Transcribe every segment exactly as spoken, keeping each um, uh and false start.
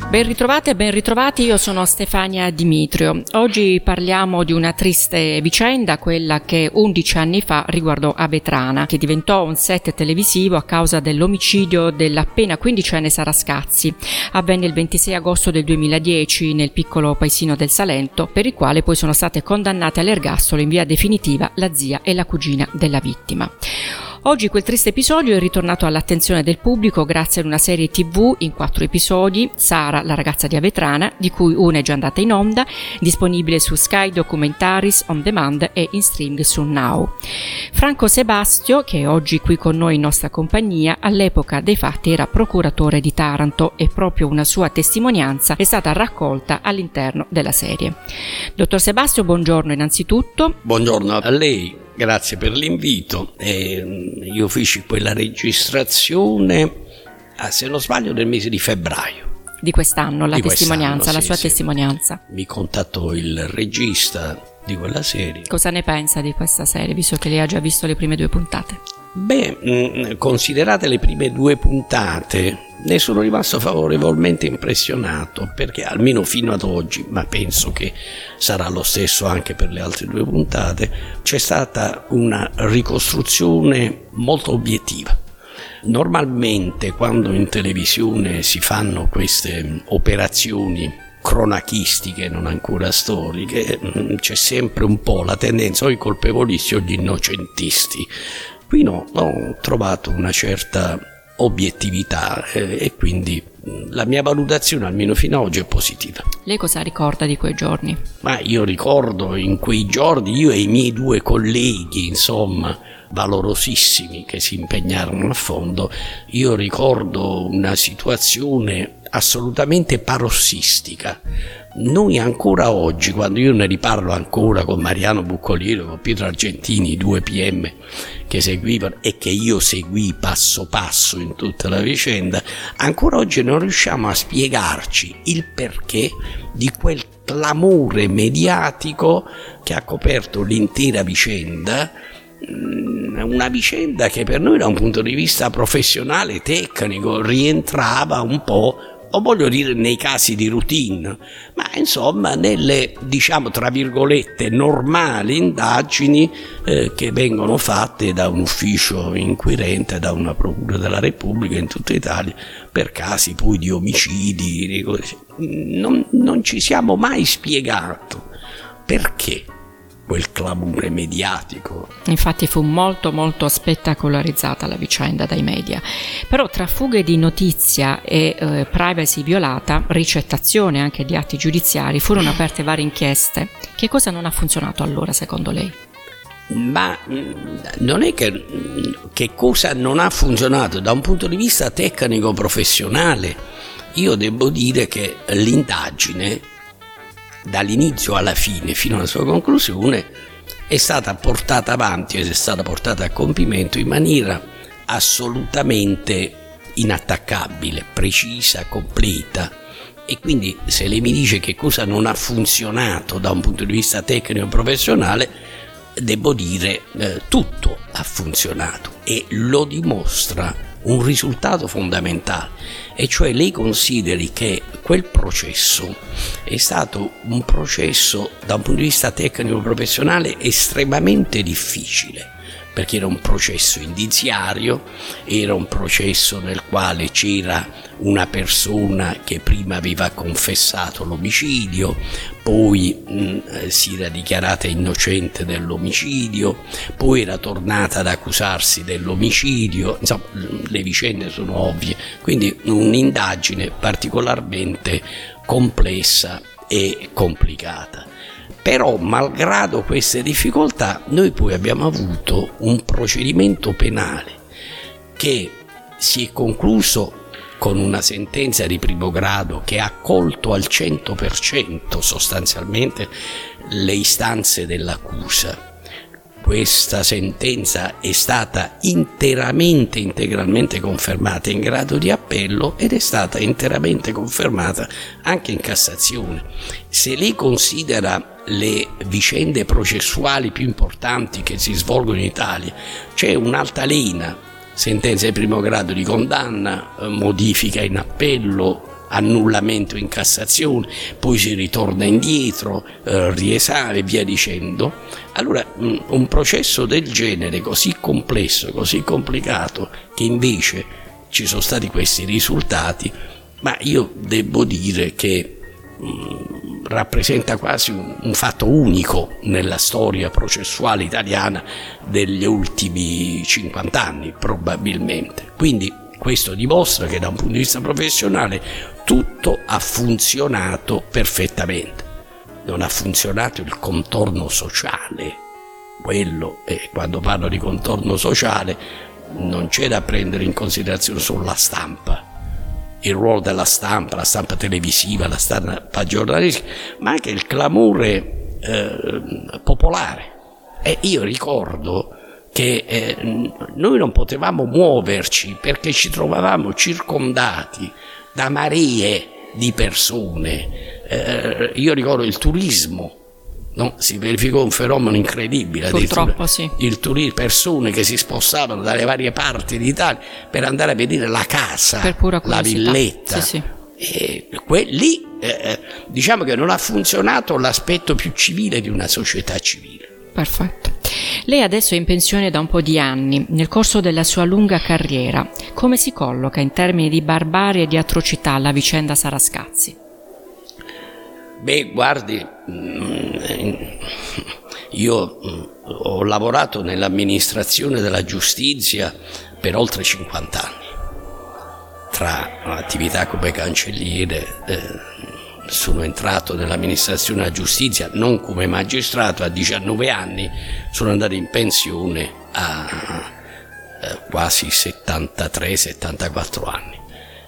Ben ritrovate e ben ritrovati, io sono Stefania Dimitrio. Oggi parliamo di una triste vicenda, quella che undici anni fa riguardò Avetrana, che diventò un set televisivo a causa dell'omicidio dell'appena quindicenne Sara Scazzi. Avvenne il ventisei agosto del duemiladieci nel piccolo paesino del Salento, per il quale poi sono state condannate all'ergastolo in via definitiva la zia e la cugina della vittima. Oggi quel triste episodio è ritornato all'attenzione del pubblico grazie ad una serie tivù in quattro episodi, Sara, la ragazza di Avetrana, di cui una è già andata in onda, disponibile su Sky Documentaries On Demand e in streaming su Now. Franco Sebastio, che è oggi qui con noi in nostra compagnia, all'epoca dei fatti era procuratore di Taranto e proprio una sua testimonianza è stata raccolta all'interno della serie. Dottor Sebastio, buongiorno innanzitutto. Buongiorno a lei. Grazie per l'invito. Eh, io feci quella registrazione, ah, se non sbaglio, nel mese di febbraio. Di quest'anno, la di testimonianza, quest'anno, la sì, sua sì. testimonianza. Mi contattò il regista di quella serie. Cosa ne pensa di questa serie, visto che lei ha già visto le prime due puntate? Beh, mh, considerate le prime due puntate, ne sono rimasto favorevolmente impressionato, perché almeno fino ad oggi, ma penso che sarà lo stesso anche per le altre due puntate, c'è stata una ricostruzione molto obiettiva. Normalmente quando in televisione si fanno queste operazioni cronachistiche, non ancora storiche, c'è sempre un po' la tendenza o i colpevolisti o gli innocentisti. Qui no, ho trovato una certa obiettività eh, e quindi la mia valutazione almeno fino ad oggi è positiva. Lei cosa ricorda di quei giorni? Ma io ricordo in quei giorni, io e i miei due colleghi, insomma, valorosissimi, che si impegnarono a fondo, io ricordo una situazione assolutamente parossistica. Noi ancora oggi, quando io ne riparlo ancora con Mariano Buccoliero, con Pietro Argentini, i due P M che seguivano e che io seguì passo passo in tutta la vicenda, ancora oggi non riusciamo a spiegarci il perché di quel clamore mediatico che ha coperto l'intera vicenda, una vicenda che per noi da un punto di vista professionale, tecnico, rientrava un po', o voglio dire nei casi di routine, ma insomma nelle, diciamo tra virgolette, normali indagini eh, che vengono fatte da un ufficio inquirente, da una procura della Repubblica in tutta Italia, per casi poi di omicidi, di cose. Non, non ci siamo mai spiegato perché quel clamore mediatico. Infatti fu molto molto spettacolarizzata la vicenda dai media, però tra fughe di notizia e eh, privacy violata, ricettazione anche di atti giudiziari, furono aperte varie inchieste. Che cosa non ha funzionato allora secondo lei? Ma non è che, che cosa non ha funzionato da un punto di vista tecnico professionale. Io devo dire che l'indagine dall'inizio alla fine fino alla sua conclusione è stata portata avanti ed è stata portata a compimento in maniera assolutamente inattaccabile, precisa, completa. E quindi se lei mi dice che cosa non ha funzionato da un punto di vista tecnico professionale, devo dire eh, tutto ha funzionato e lo dimostra un risultato fondamentale, e cioè lei consideri che quel processo è stato un processo da un punto di vista tecnico professionale estremamente difficile, perché era un processo indiziario, era un processo nel quale c'era una persona che prima aveva confessato l'omicidio, poi mh, si era dichiarata innocente dell'omicidio, poi era tornata ad accusarsi dell'omicidio, insomma le vicende sono ovvie, quindi un'indagine particolarmente complessa e complicata. Però, malgrado queste difficoltà, noi poi abbiamo avuto un procedimento penale che si è concluso con una sentenza di primo grado che ha accolto al cento per cento sostanzialmente le istanze dell'accusa. Questa sentenza è stata interamente, integralmente confermata in grado di appello ed è stata interamente confermata anche in Cassazione. Se lei considera le vicende processuali più importanti che si svolgono in Italia, c'è un'altalena sentenza di primo grado di condanna, modifica in appello, annullamento in Cassazione, poi si ritorna indietro, eh, riesame e via dicendo. Allora mh, un processo del genere così complesso, così complicato, che invece ci sono stati questi risultati, ma io devo dire che mh, rappresenta quasi un, un fatto unico nella storia processuale italiana degli ultimi cinquanta anni probabilmente. Quindi questo dimostra che da un punto di vista professionale tutto ha funzionato perfettamente. Non ha funzionato il contorno sociale, quello, e quando parlo di contorno sociale non c'è da prendere in considerazione solo la stampa, il ruolo della stampa, la stampa televisiva, la stampa giornalistica, ma anche il clamore eh, popolare. E io ricordo che eh, noi non potevamo muoverci perché ci trovavamo circondati da maree di persone. Eh, io ricordo il turismo, no? Si verificò un fenomeno incredibile. Purtroppo sì. Il turismo, persone che si spostavano dalle varie parti d'Italia per andare a vedere la casa, per pura la villetta. Sì, sì. E que- lì eh, diciamo che non ha funzionato l'aspetto più civile di una società civile. Perfetto. Lei adesso è in pensione da un po' di anni. Nel corso della sua lunga carriera, come si colloca in termini di barbarie e di atrocità la vicenda Sarascazzi? Beh, guardi, io ho lavorato nell'amministrazione della giustizia per oltre cinquanta anni, tra attività come cancelliere. Eh, sono entrato nell'amministrazione della giustizia non come magistrato a diciannove anni, sono andato in pensione a eh, quasi settantatré settantaquattro anni.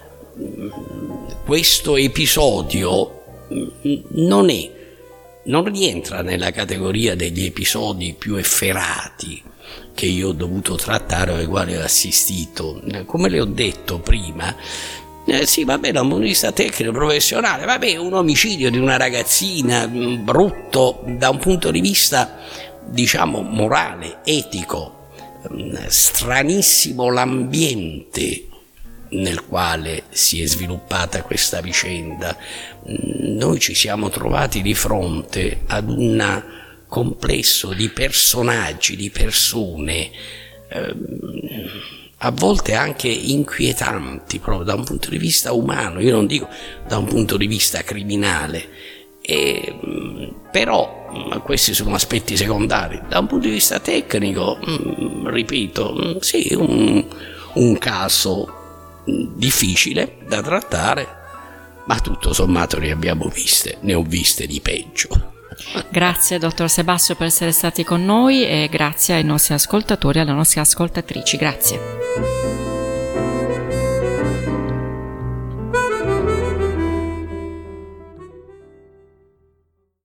Questo episodio non è, non rientra nella categoria degli episodi più efferati che io ho dovuto trattare o ai quali ho assistito. Come le ho detto prima, Eh, sì, vabbè, da un punto di vista tecnico, professionale, vabbè, un omicidio di una ragazzina, brutto da un punto di vista, diciamo, morale, etico, stranissimo l'ambiente nel quale si è sviluppata questa vicenda. Noi ci siamo trovati di fronte ad un complesso di personaggi, di persone, ehm, a volte anche inquietanti proprio da un punto di vista umano, io non dico da un punto di vista criminale, e, però questi sono aspetti secondari. Da un punto di vista tecnico, mh, ripeto, mh, sì, un, un caso difficile da trattare, ma tutto sommato ne abbiamo viste, ne ho viste di peggio. Grazie dottor Sebastiano per essere stati con noi e grazie ai nostri ascoltatori e alle nostre ascoltatrici. Grazie.